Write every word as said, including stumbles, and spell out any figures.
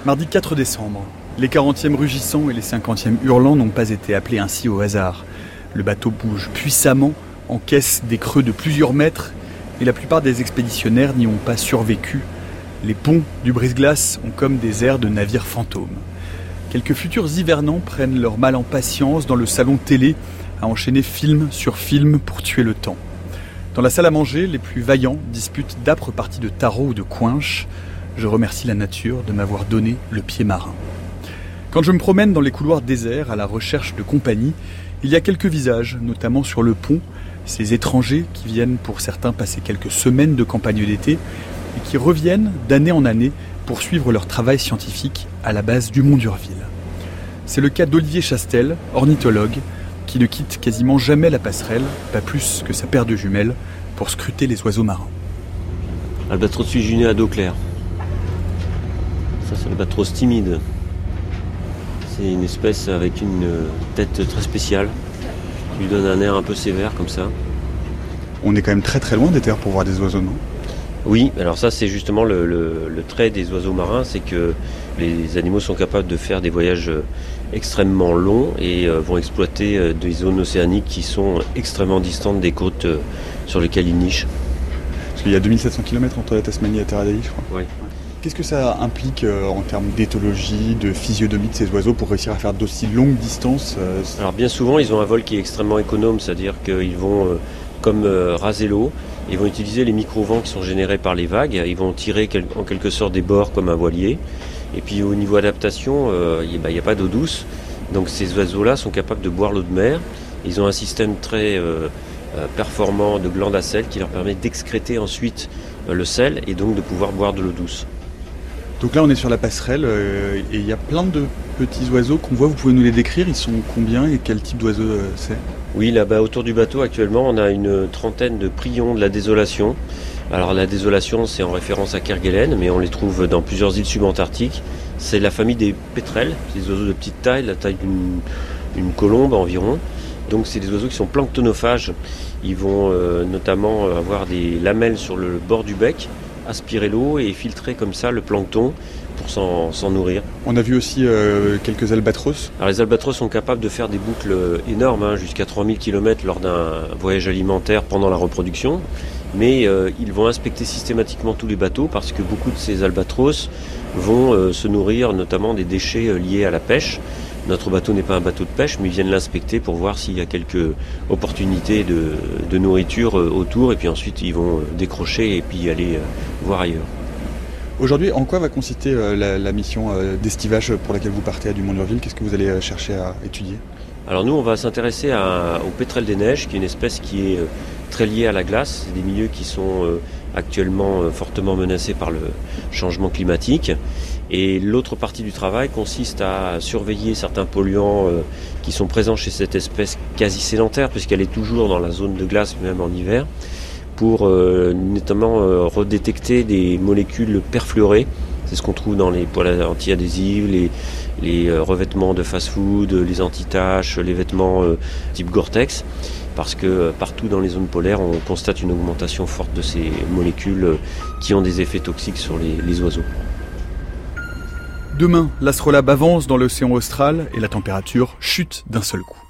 Mardi quatre décembre. Les quarantièmes rugissants et les cinquantièmes hurlants n'ont pas été appelés ainsi au hasard. Le bateau bouge puissamment, encaisse des creux de plusieurs mètres, et la plupart des expéditionnaires n'y ont pas survécu. Les ponts du brise-glace ont comme des airs de navires fantômes. Quelques futurs hivernants prennent leur mal en patience dans le salon télé à enchaîner film sur film pour tuer le temps. Dans la salle à manger, les plus vaillants disputent d'âpres parties de tarot ou de coinche. Je remercie la nature de m'avoir donné le pied marin. Quand je me promène dans les couloirs déserts à la recherche de compagnie, il y a quelques visages, notamment sur le pont, ces étrangers qui viennent pour certains passer quelques semaines de campagne d'été et qui reviennent d'année en année pour suivre leur travail scientifique à la base du Mont d'Urville. C'est le cas d'Olivier Chastel, ornithologue, qui ne quitte quasiment jamais la passerelle, pas plus que sa paire de jumelles, pour scruter les oiseaux marins. Albatros fusionné à dos clair. Ça, c'est l'albatros timide. C'est une espèce avec une tête très spéciale, qui lui donne un air un peu sévère comme ça. On est quand même très très loin des terres pour voir des oiseaux, non ? Oui, alors ça c'est justement le, le, le trait des oiseaux marins, c'est que les animaux sont capables de faire des voyages extrêmement longs et euh, vont exploiter euh, des zones océaniques qui sont extrêmement distantes des côtes euh, sur lesquelles ils nichent. Parce qu'il y a deux mille sept cents kilomètres entre la Tasmanie et la Terre Adélie, je crois. Oui. Qu'est-ce que ça implique euh, en termes d'éthologie, de physionomie de ces oiseaux pour réussir à faire d'aussi longues distances euh... Alors bien souvent, ils ont un vol qui est extrêmement économe, c'est-à-dire qu'ils vont, euh, comme euh, raser l'eau, ils vont utiliser les micro-vents qui sont générés par les vagues, ils vont tirer quel- en quelque sorte des bords comme un voilier. Et puis au niveau adaptation, euh, il n'y a, a pas d'eau douce, donc ces oiseaux-là sont capables de boire l'eau de mer. Ils ont un système très euh, euh, performant de glandes à sel qui leur permet d'excréter ensuite euh, le sel et donc de pouvoir boire de l'eau douce. Donc là on est sur la passerelle euh, et il y a plein de petits oiseaux qu'on voit, vous pouvez nous les décrire, ils sont combien et quel type d'oiseaux euh, c'est ? Oui, là-bas autour du bateau actuellement on a une trentaine de prions de la désolation. Alors la désolation c'est en référence à Kerguelen, mais on les trouve dans plusieurs îles subantarctiques. C'est la famille des pétrels, c'est des oiseaux de petite taille, la taille d'une une colombe environ. Donc c'est des oiseaux qui sont planctonophages. Ils vont euh, notamment avoir des lamelles sur le bord du bec, aspirer l'eau et filtrer comme ça le plancton pour s'en, s'en nourrir. On a vu aussi euh, quelques albatros. Alors les albatros sont capables de faire des boucles énormes, hein, jusqu'à trois mille kilomètres lors d'un voyage alimentaire pendant la reproduction. Mais euh, ils vont inspecter systématiquement tous les bateaux parce que beaucoup de ces albatros vont euh, se nourrir notamment des déchets euh, liés à la pêche. Notre bateau n'est pas un bateau de pêche, mais ils viennent l'inspecter pour voir s'il y a quelques opportunités de, de nourriture euh, autour. Et puis ensuite, ils vont euh, décrocher et puis aller euh, voir ailleurs. Aujourd'hui, en quoi va consister euh, la, la mission euh, d'estivage pour laquelle vous partez à du Mont d'Urville ? Qu'est-ce que vous allez euh, chercher à étudier ? Alors nous, on va s'intéresser à, au pétrel des neiges, qui est une espèce qui est euh, très liée à la glace. C'est des milieux qui sont euh, actuellement euh, fortement menacés par le changement climatique. Et l'autre partie du travail consiste à surveiller certains polluants euh, qui sont présents chez cette espèce quasi sédentaire, puisqu'elle est toujours dans la zone de glace, même en hiver, pour euh, notamment euh, redétecter des molécules perfluorées. C'est ce qu'on trouve dans les poils anti-adhésifs, les, les euh, revêtements de fast-food, les anti-taches, les vêtements euh, type Gore-Tex, parce que euh, partout dans les zones polaires, on constate une augmentation forte de ces molécules euh, qui ont des effets toxiques sur les, les oiseaux. Demain, l'astrolabe avance dans l'océan austral et la température chute d'un seul coup.